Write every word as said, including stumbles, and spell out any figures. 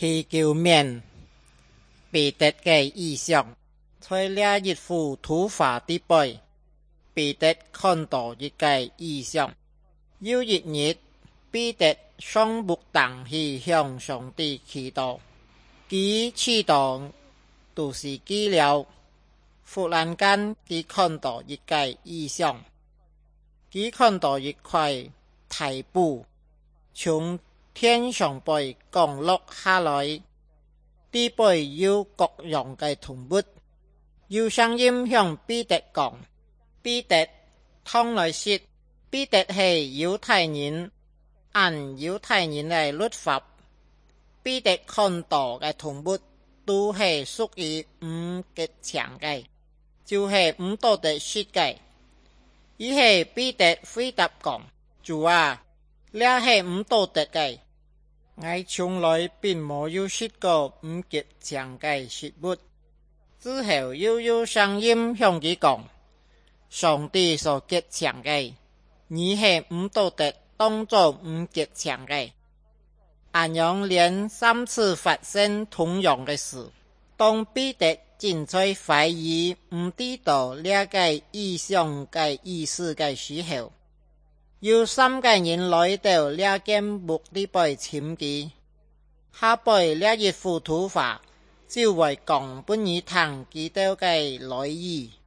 去求免彼得的意象，在了一幅图画底背，彼得看到一个意象。有一日，彼得上木凳去向上帝祈祷，他祈祷就是记了。忽然间，他看到一个意象，他看到一块大布从天上背降落下来，底背有各样的动物，有声音向彼得讲：彼得，通来说，彼得是犹太人，按犹太人的律法，彼得看到的动物都是属于唔吉祥的，就是唔道德说的。伊是彼得回答讲：主啊，这是唔道德的，我从来并没有吃过唔吉祥的食物。之后又有声音向他讲：上帝所吉祥的，你是唔道德当作唔吉祥的。安阳连三次发生同样的事。当彼得正在怀疑唔知道这个意象的意思的时候，有三个人来到这间木地背请他，下背这一幅图画，就为讲本儿堂基督的来意。